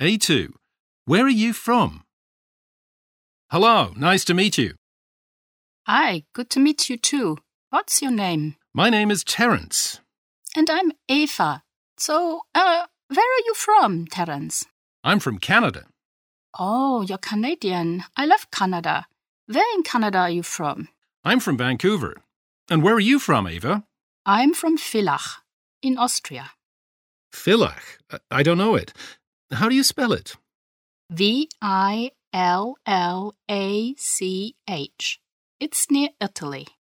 A2. Where are you from? Hello, nice to meet you. Hi, good to meet you too. What's your name? My name is Terence. And I'm Eva. So, where are you from, Terence? I'm from Canada. Oh, you're Canadian. I love Canada. Where in Canada are you from? I'm from Vancouver. And where are you from, Eva? I'm from Villach, in Austria. Villach? I don't know it. How do you spell it? Villach. It's near Italy.